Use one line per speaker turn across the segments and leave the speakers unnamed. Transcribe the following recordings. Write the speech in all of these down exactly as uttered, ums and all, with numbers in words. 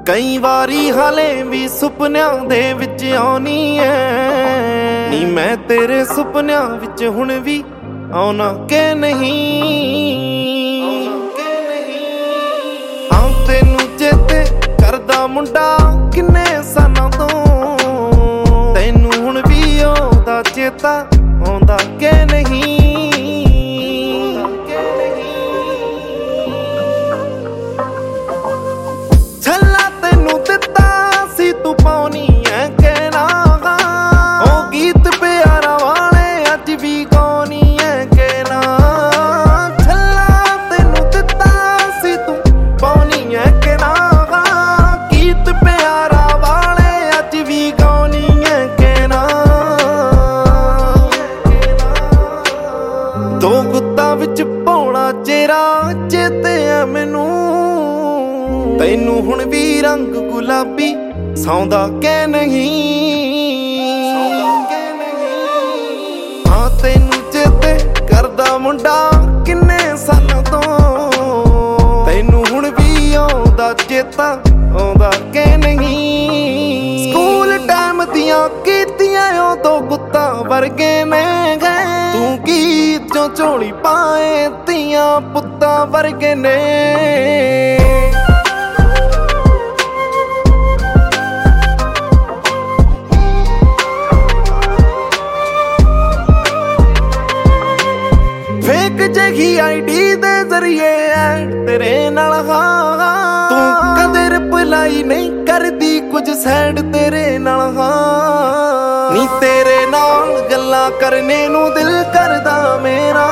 ਕਈ ਵਾਰੀ ਹਾਲੇ ਵੀ ਸੁਪਨਿਆਂ ਦੇ ਵਿੱਚ ਆਉਣੀ ਐ ਨੀ ਮੈਂ ਤੇਰੇ ਸੁਪਨਿਆਂ ਵਿੱਚ ਹੁਣ ਵੀ ਆਉਣਾ ਕਿ ਨਹੀਂ। ਹਾਂ ਤੈਨੂੰ ਚੇਤੇ ਕਰਦਾ ਮੁੰਡਾ ਕਿੰਨੇ ਸਾਲਾਂ ਤੋਂ, ਤੈਨੂੰ ਹੁਣ ਵੀ ਆਉਂਦਾ ਚੇਤਾ ਆਉਂਦਾ ਕਿ ਨਹੀਂ। ਛੱਲਾ ਤੈਨੂੰ ਦਿੱਤਾ ਸੀ ਤੂੰ ਪਾਉਣੀ ਐ ਕਿ ਨਾ, ਉਹ ਗੀਤ ਪਿਆਰਾਂ ਵਾਲੇ ਅੱਜ ਵੀ ਗਾਉਣੀ ਐ ਕਿ ਨਾ। ਛੱਲਾ ਤੈਨੂੰ ਦਿੱਤਾ ਸੀ ਤੂੰ ਪਾਉਣੀ ਐ ਕਿ ਨਾ, ਗੀਤ ਪਿਆਰਾਂ ਵਾਲੇ ਅੱਜ ਵੀ ਗਾਉਣੀ ਐ ਕਿ ਨਾ। ਦੋ ਗੁੱਤਾਂ ਵਿੱਚ ਪਾਉਣਾ ਚਿਹਰਾ ਚੇਤੇ ਐ ਮੈਨੂੰ, ਤੈਨੂੰ ਹੁਣ ਵੀ ਰੰਗ ਗੁਲਾਬੀ ਸੌਂਦਾ ਕਿ ਨਹੀਂ। ਹਾਂ ਤੈਨੂੰ ਚੇਤੇ ਕਰਦਾ ਮੁੰਡਾ ਕਿੰਨੇ ਸਾਲਾਂ ਤੋਂ, ਤੈਨੂੰ ਹੁਣ ਵੀ ਆਉਂਦਾ ਚੇਤਾ ਆਉਂਦਾ ਕਿ ਨਹੀਂ। ਸਕੂਲ ਟਾਈਮ ਦੀਆਂ ਕੀਤੀਆਂ ਉਦੋਂ ਗੁੱਤਾਂ ਵਰਗੇ ਨੇ ਗਏ, ਤੂੰ ਗੀਤ ਚੋਂ ਝੋਲੀ ਪਾਏ ਧੀਆਂ ਪੁੱਤਾਂ ਵਰਗੇ ਨੇ। ਫੇਕ ਜਿਹੀ ਆਈਡੀ ਦੇ ਜ਼ਰੀਏ ਐਡ ਤੇਰੇ ਨਾਲ ਹਾਂ, ਤੂੰ ਕਦੇ ਰਿਪਲਾਈ ਨਹੀਂ ਕਰਦੀ ਕੁਝ ਸੈਡ ਤੇਰੇ ਨਾਲ ਹਾਂ। ਨੀ ਤੇਰੇ ਨਾਲ ਗੱਲਾਂ ਕਰਨੇ ਨੂੰ ਦਿਲ ਕਰਦਾ ਮੇਰਾ,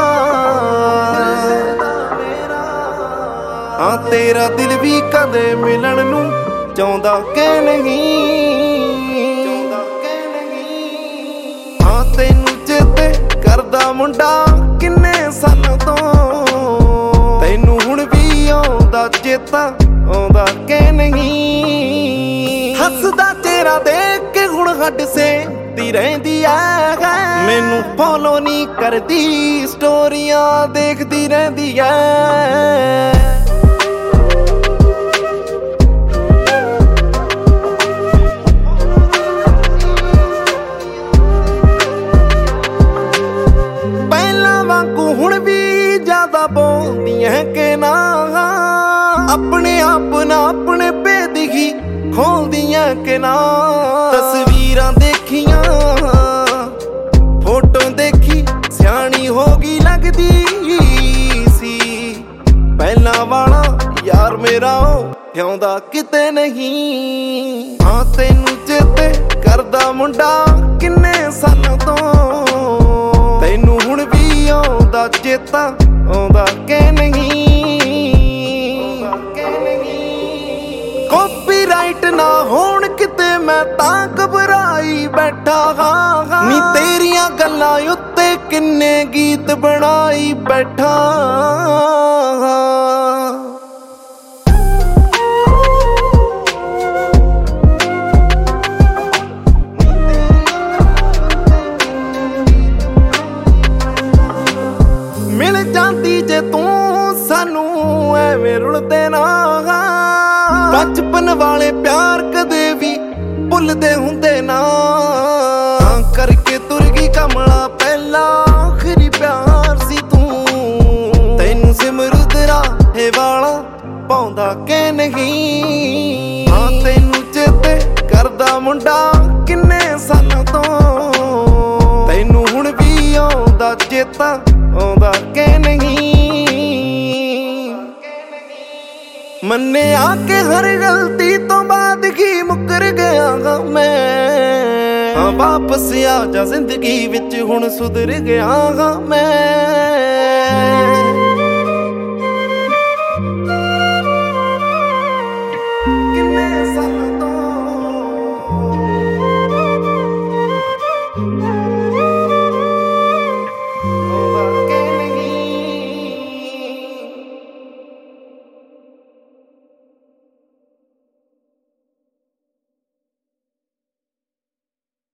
ਹਾਂ ਤੇਰਾ ਦਿਲ ਵੀ ਕਦੇ ਮਿਲਣ ਨੂੰ ਚਾਹੁੰਦਾ ਕਿ ਨਹੀਂ। ਹਾਂ ਤੈਨੂੰ ਚੇਤੇ ਕਰਦਾ ਮੁੰਡਾ ਕਿੰਨੇ ਸਾਲਾਂ ਤੋਂ, ਤੈਨੂੰ ਹੁਣ ਵੀ ਆਉਂਦਾ ਚੇਤਾ ਆਉਂਦਾ ਕਿ ਨਹੀਂ। ਹੱਸਦਾ ਚਿਹਰਾ ਦੇਖ ਕੇ ਹੁਣ ਹੱਡ ਸੇਕਦੀ ਰਹਿੰਦੀ ਐ, ਮੈਨੂੰ ਫੋਲੋ ਨਹੀਂ ਕਰਦੀ ਸਟੋਰੀਆਂ ਦੇਖਦੀ ਰਹਿੰਦੀ ਐ। ਹੁਣ ਵੀ ਜ਼ਿਆਦਾ ਬੋਲਦੀਆਂ ਕਿ ਨਾ, ਆਪਣੇ ਆਪ ਨਾ ਆਪਣੇ ਭੇਦ ਹੀ ਖੋਲਦੀਆਂ ਕਿ ਨਾ। ਤਸਵੀਰਾਂ ਦੇਖੀਆਂ ਫੋਟੋ ਦੇਖੀ ਸਿਆਣੀ ਹੋ ਗਈ ਲੱਗਦੀ ਸੀ, ਪਹਿਲਾਂ ਵਾਲਾ ਯਾਰ ਮੇਰਾ ਉਹ ਜਿਉਂਦਾ ਕਿਤੇ ਨਹੀਂ। ਹਾਂ ਤੈਨੂੰ ਚੇਤੇ ਕਰਦਾ ਮੁੰਡਾ ਕਿੰਨੇ ਸਾਲਾਂ ਤੋਂ, ਤੈਨੂੰ ਹੁਣ ਵੀ ਆਉਂਦਾ ਚੇਤਾ ਆਉਂਦਾ ਕਿ ਨਹੀਂ। ਕਾਪੀਰਾਈਟ ਨਾ ਹੋਣ ਕਿਤੇ ਮੈਂ ਤਾਂ ਘਬਰਾਈ ਬੈਠਾ ਹਾਂ, ਨੀ ਤੇਰੀਆਂ ਗੱਲਾਂ ਉੱਤੇ ਕਿੰਨੇ ਗੀਤ ਬਣਾਈ ਬੈਠਾ ਹਾਂ। ਮਿਲ ਜਾਂਦੀ ਜੇ ਤੂੰ ਸਾਨੂੰ ਐਵੇਂ ਰੁਲਦੇ ਨਾ, ਬਚਪਨ ਵਾਲੇ ਪਿਆਰ ਕਦੇ ਵੀ ਭੁੱਲਦੇ ਹੁੰਦੇ ਨਾ। ਕਰਕੇ ਤੁਰ ਗਈ ਕਮਲਾ ਪਹਿਲਾ ਆਖਰੀ ਪਿਆਰ ਸੀ ਤੂੰ, ਤੈਨੂੰ ਸਿਮਰਦ ਰਾਹੇ ਵਾਲਾ ਪਾਉਂਦਾ ਕਿ ਨਹੀਂ। ਹਾਂ ਤੈਨੂੰ ਚੇਤੇ ਕਰਦਾ ਮੁੰਡਾ ਕਿੰਨੇ ਸਾਲਾਂ ਤੋਂ, ਤੈਨੂੰ ਹੁਣ ਵੀ ਆਉਂਦਾ ਚੇਤਾ ਆਉਂਦਾ ਕਿ ਨਹੀਂ। ਮੰਨਿਆ ਕਿ ਹਰ ਗਲਤੀ ਤੋਂ ਬਾਅਦ ਹੀ ਮੁੱਕਰ ਗਿਆ ਗਾ ਮੈਂ, ਹਾਂ ਵਾਪਸ ਆ ਜਾ ਜ਼ਿੰਦਗੀ ਵਿੱਚ ਹੁਣ ਸੁਧਰ ਗਿਆ ਗਾ ਮੈਂ।